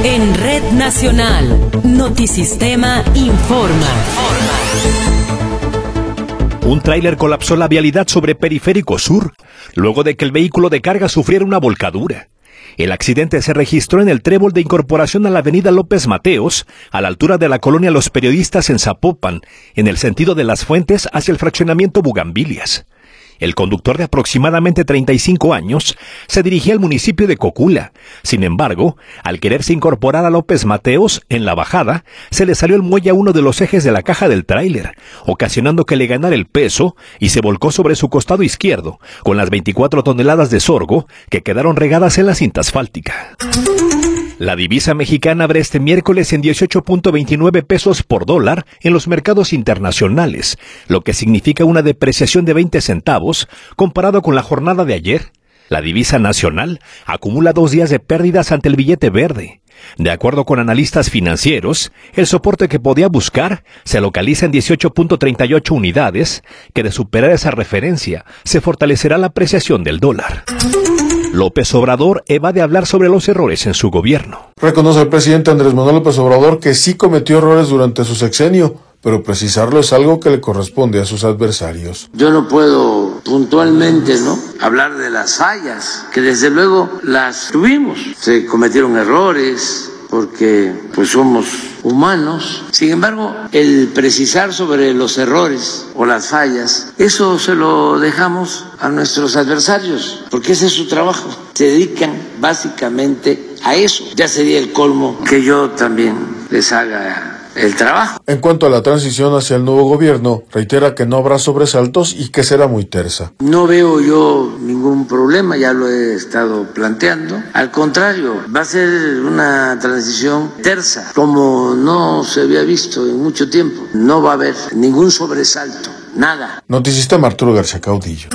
En Red Nacional, Notisistema informa. Un tráiler colapsó la vialidad sobre Periférico Sur, luego de que el vehículo de carga sufriera una volcadura. El accidente se registró en el trébol de incorporación a la avenida López Mateos, a la altura de la colonia Los Periodistas en Zapopan, en el sentido de Las Fuentes hacia el fraccionamiento Bugambilias. El conductor, de aproximadamente 35 años, se dirigía al municipio de Cocula. Sin embargo, al quererse incorporar a López Mateos, en la bajada, se le salió el muelle a uno de los ejes de la caja del tráiler, ocasionando que le ganara el peso y se volcó sobre su costado izquierdo, con las 24 toneladas de sorgo que quedaron regadas en la cinta asfáltica. La divisa mexicana abre este miércoles en 18.29 pesos por dólar en los mercados internacionales, lo que significa una depreciación de 20 centavos comparado con la jornada de ayer. La divisa nacional acumula 2 días de pérdidas ante el billete verde. De acuerdo con analistas financieros, el soporte que podía buscar se localiza en 18.38 unidades, que de superar esa referencia se fortalecerá la apreciación del dólar. López Obrador evade hablar sobre los errores en su gobierno. Reconoce el presidente Andrés Manuel López Obrador que sí cometió errores durante su sexenio, pero precisarlo es algo que le corresponde a sus adversarios. Yo no puedo puntualmente, hablar de las fallas, que desde luego las tuvimos. Se cometieron errores porque somos humanos. Sin embargo, el precisar sobre los errores o las fallas, eso se lo dejamos a nuestros adversarios, porque ese es su trabajo. Se dedican básicamente a eso. Ya sería el colmo que yo también les haga el trabajo. En cuanto a la transición hacia el nuevo gobierno, reitera que no habrá sobresaltos y que será muy tersa. No veo yo ningún problema, ya lo he estado planteando. Al contrario, va a ser una transición tersa, como no se había visto en mucho tiempo. No va a haber ningún sobresalto, nada. Notisistema Arturo García Caudillo.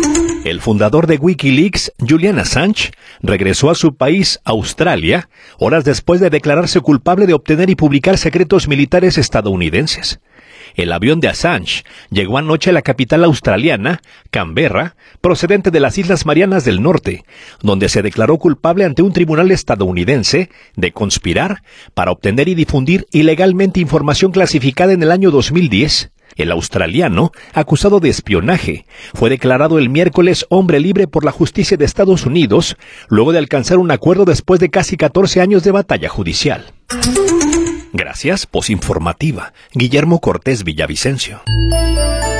El fundador de Wikileaks, Julian Assange, regresó a su país, Australia, horas después de declararse culpable de obtener y publicar secretos militares estadounidenses. El avión de Assange llegó anoche a la capital australiana, Canberra, procedente de las Islas Marianas del Norte, donde se declaró culpable ante un tribunal estadounidense de conspirar para obtener y difundir ilegalmente información clasificada en el año 2010. El australiano, acusado de espionaje, fue declarado el miércoles hombre libre por la justicia de Estados Unidos, luego de alcanzar un acuerdo después de casi 14 años de batalla judicial. Gracias, posinformativa. Guillermo Cortés Villavicencio.